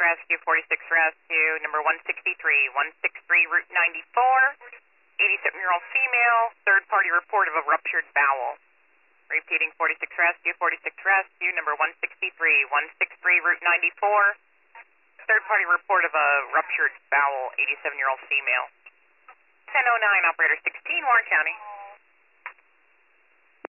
Rescue, 46 Rescue, number 163, 163 Route 94, 87-year-old female, third party report of a ruptured bowel. Repeating 46 Rescue, number 163, 163 Route 94, third party report of a ruptured bowel, 87-year-old female. 1009, operator 16, Warren County.